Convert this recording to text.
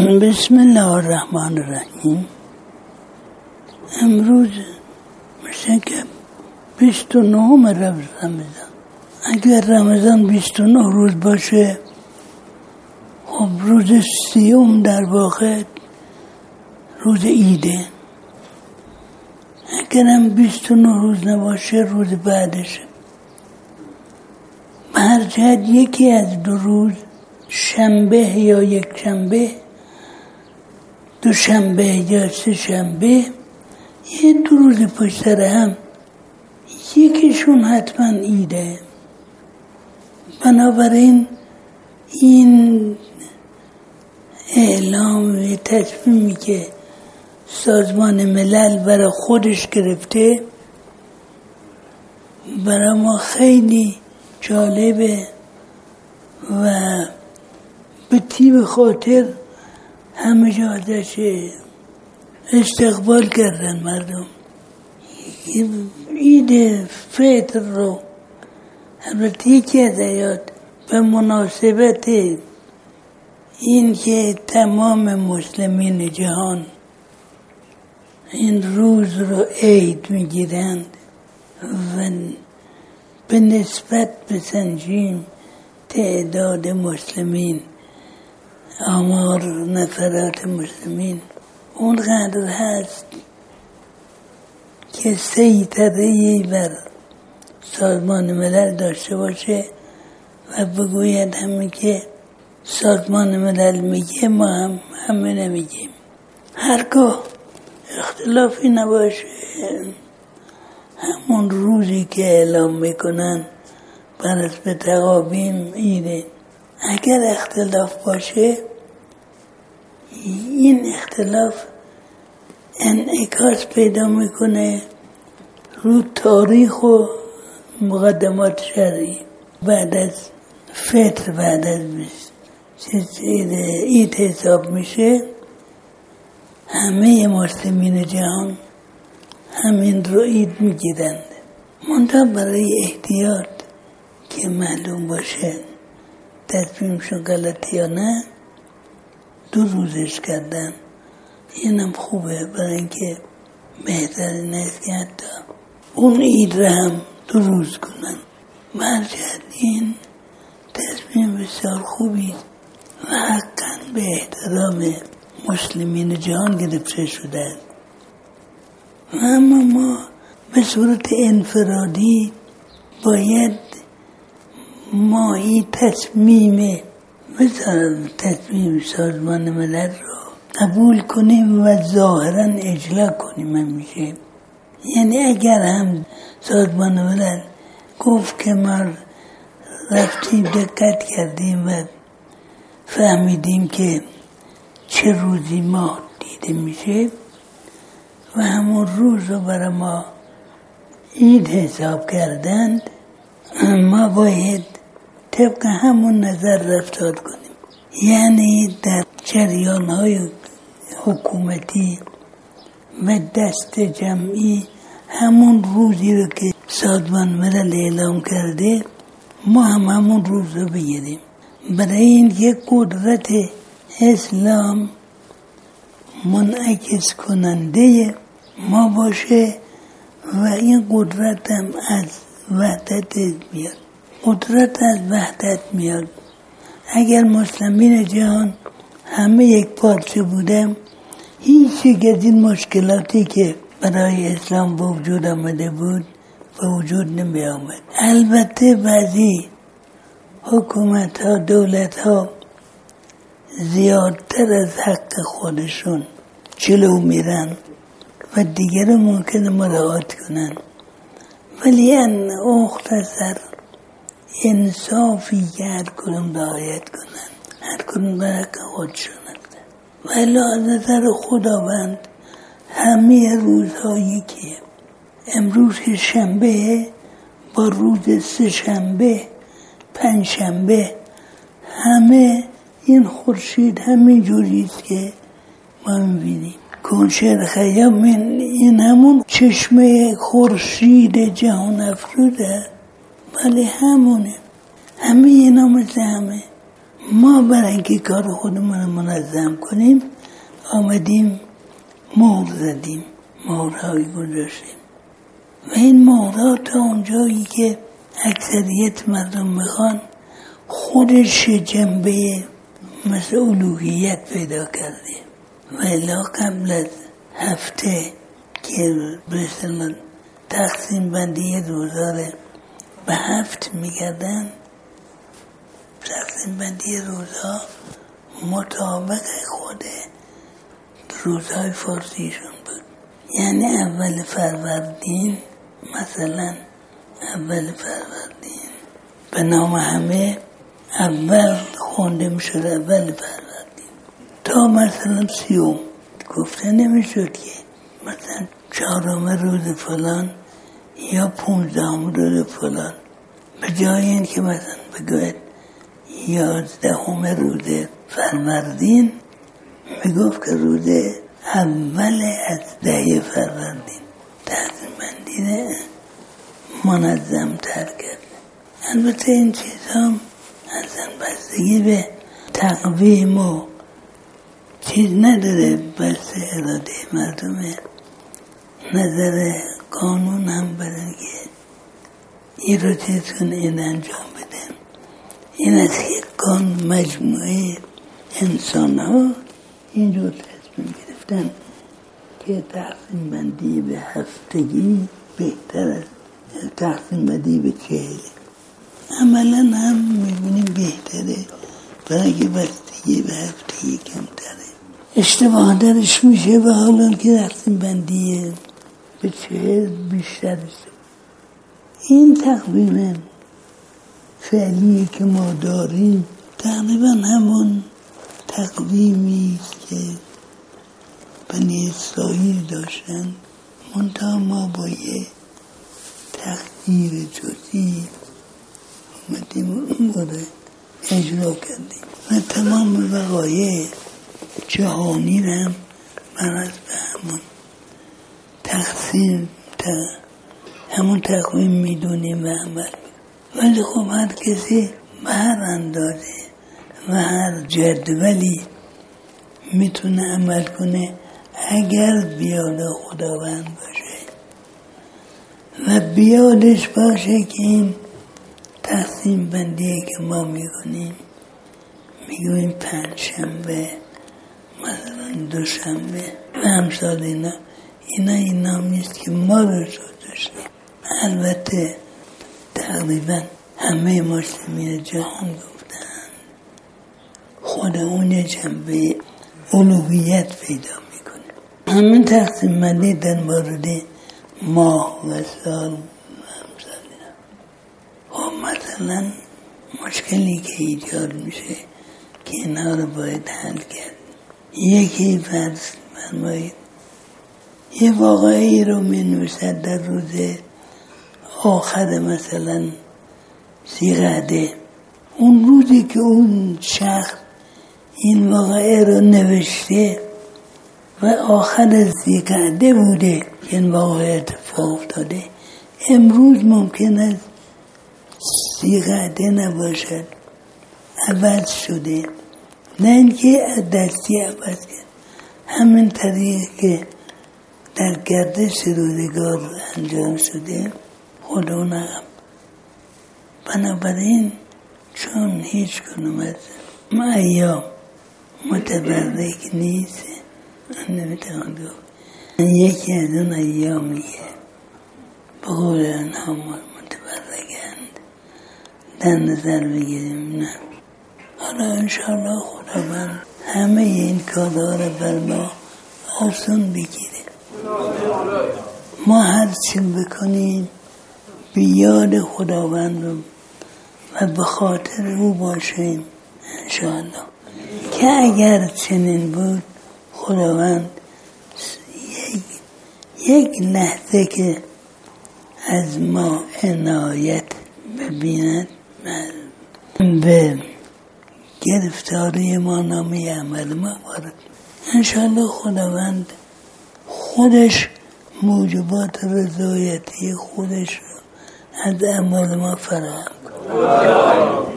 بسم الله الرحمن الرحیم. امروز میشه که 29 رمضان. اگر رمضان 29 روز باشه، خب روز 30 در واقع روز عیده. اگرم 29 روز نباشه، روز بعدشه. به هر جهت یکی از دو روز، شنبه یا یک شنبه، دوشنبه یا سه شنبه، یه دو روز پشت سر هم، یکیشون حتما عیده. بنابراین این اعلام تصمیمی که سازمان ملل برای خودش گرفته برای ما خیلی جالبه و به طیب خاطر همه جا ازش استقبال کردن مردم. عید فطر رو البته یکی از آیات به مناسبت این که تمام مسلمین جهان این روز رو عید میگیرند و به نسبت بسنجیم تعداد مسلمین، آمار نفرات مسلمین اونقدر هست که سیطره‌ای بر سازمان ملل داشته باشه و بگوید همین که سازمان ملل میگه ما هم همه نمیگیم. هرگاه اختلافی نباشه، همون روزی که اعلام میکنن بر اسم تقاویم عیده. اگر اختلاف باشه، این اختلاف انعکاس پیدا میکنه رو تاریخ و مقدمات شرعی. بعد از فطر، بعد از عید حساب میشه، همه مسلمین جهان همین رو عید میگیرند. منتها برای احتیاط که معلوم باشه تصمیمشون غلطی یا نه، 2 روزش کردن. اینم خوبه برای اینکه بهترین است که حتی اون عید را هم 2 روز کنن. برجت این تصمیم بسیار خوبی و حقا به احترام مسلمین جهان گرفته شده. اما ما به صورت انفرادی باید این تصمیم سازمان ملل رو قبول کنیم و ظاهراً اجرا کنیم همیشه. یعنی اگر هم سازمان ملل گفت که ما رفتیم دقت کردیم و فهمیدیم که چه روزی ماه دیده میشه و همون روز رو برای ما عید حساب کردند، ما باید طبق همون نظر رفتار کنیم. یعنی در جریان‌های حکومتی و دست جمعی همون روزی رو که سازمان ملل اعلام کرده، ما هم همون روز رو بگیریم. برای این یک قدرت اسلام منعکس کننده ما باشه و این قدرت هم از وحدت میاد. قدرت از وحدت میاد. اگر مسلمین جهان همه یک پارچه بودم، هیچ یک از این مشکلاتی که برای اسلام به وجود آمده بود به وجود نمی آمد. البته بعضی حکومت ها، دولت ها زیادتر از حق خودشون جلو میرن و دیگر ممکنه مراعات کنن، ولی ان مختصر انصافی که هر کدوم رعایت کنن، هر کدوم به حق خودشون هست. ولی از نظر خداوند همه روزها یکیه. امروز که شنبه با روز 3 شنبه، 5 شنبه، همه این خورشید همین جوریست که ما میبینیم. کنشر خیام این همون چشمه خورشید جهان افروده، ولی همونه. همه اینا مثل همه. ما برای اینکه کار خودمون رو منظم کنیم آمدیم مهر زدیم، مهرهایی گذاشتیم و این مهرها تا اونجایی که اکثریت مردم میخوان خودش جنبه مثل الوهیت پیدا کرده و الا قبل از هفته که برسلان تقسیم بندی روزاره به 7 میگردن، تقسیم بندی روزها مطابق خود روزهای فارسیشون بود. یعنی اول فروردین، مثلا اول فروردین به نام همه اول خونده میشد، اول فروردین تا مثلا 30 گفته نمیشد که مثلا 4 روز فلان یا 15 روز فلان، به جای این که مثلا بگوید 11 روز فروردین میگفت که روز اول از 10 فروردین. تقسیم بندی منظم تر کرد. البته این چیزها اصلا بستگی به تقویم و چیز نداره، بس اراده مردمه. نظر قانون هم برای که این رو چیز کنه، این انجام بده. این از یک مجموعه انسان ها اینجور تصمیم گرفتن که تقسیم بندی به هفتگی بهتر است تقسیم بندی به 40. عملا هم میبینیم بهتره، برای که بستگی به هفتگی کمتره. اشتباه درش میشه و حالا که تقسیم بندی به 40 بیشتر است. این تقویم فعلی که ما داریم تقریبا همون تقویمی است که بنی اسرائیل داشتن، منتها ما با یه تغییر جزئی اومدیم اون رو اجرا کردیم و تمام وقایع جهانی رو هم بر همون تقسیم همون تقویم میدونیم و عمل میکنیم. ولی خب هر کسی به هر اندازه و هر جدولی میتونه عمل کنه اگر بیاد خداوند باشه و بیادش باشه که این تقسیم بندی که ما میکنیم، میگویم 5 شنبه مثلا 2 شنبه و همسال این نام نیست که ما رو داشتیم. البته تقریبا همه مسلمین جهان گفتن خود اون جنبه الوهیت پیدا میکنه. همین تقسیم بندی در مورد ماه و سال و همسال اینا. خب مثلا مشکلی که ایجاد میشه که اینا رو باید حل کرد. یکی فرض فرمایید یه واقعی رو می‌نویسد در روز آخر مثلا ذی‌قعده، اون روزی که اون شخص این واقعه رو نوشته و آخر ذی‌قعده بوده که این واقعه اتفاق افتاده، امروز ممکن است ذی‌قعده نباشد، عوض شده. نه اینکه دستی عوض کرد، همین طریق که در گردش روزگار انجام شده خود اون هم. بنابراین چون هیچ کنم از ما ایام متبرک نیست، نمیتوان گفت یکی از اون ایامی که به قول انها متبرکند در نظر بگیریم. نه، حالا انشاءالله خداوند همه این کارها رو بر ما آسان بگیره. ما هر چی بکنیم به یاد خداوند و به خاطر او باشیم انشاءالله، که اگر چنین بود خداوند یک لحظه که از ما عنایت ببیند به گرفتاری ما نامی عمل ما وارد. انشاءالله خداوند خودش موجبات رضایتی خودش رو از اعمال ما فراهم کنه.